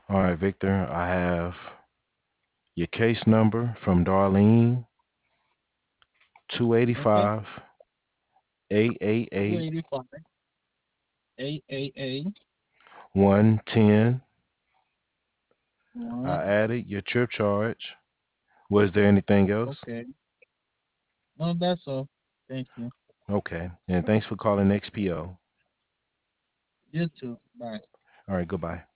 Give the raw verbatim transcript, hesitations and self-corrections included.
All right, Victor, I have your case number from Darlene, Okay. two eight five, eight eight eight, two eighty-five, eight eight eight, one ten. one. I added your trip charge. Was there anything else? Okay. No, that's all. Thank you. Okay. And thanks for calling X P O. You too. Bye. All right, goodbye.